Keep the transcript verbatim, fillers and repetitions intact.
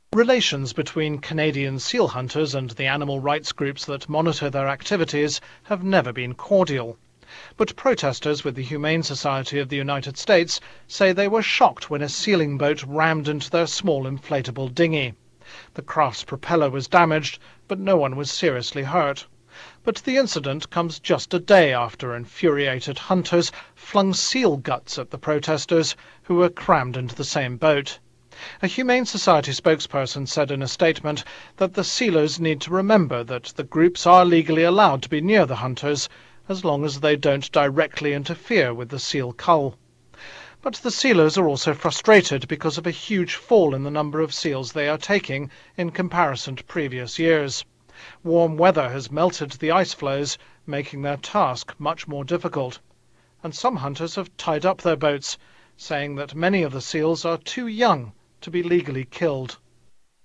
Relations between Canadian seal hunters and the animal rights groups that monitor their activities have never been cordial. But protesters with the Humane Society of the United States say they were shocked when a sealing boat rammed into their small inflatable dinghy. The craft's propeller was damaged, but no one was seriously hurt. But the incident comes just a day after infuriated hunters flung seal guts at the protesters, who were crammed into the same boat. A Humane Society spokesperson said in a statement that the sealers need to remember that the groups are legally allowed to be near the hunters, as long as they don't directly interfere with the seal cull. But the sealers are also frustrated because of a huge fall in the number of seals they are taking in comparison to previous years. Warm weather has melted the ice floes, making their task much more difficult. And some hunters have tied up their boats, saying that many of the seals are too young to be legally killed.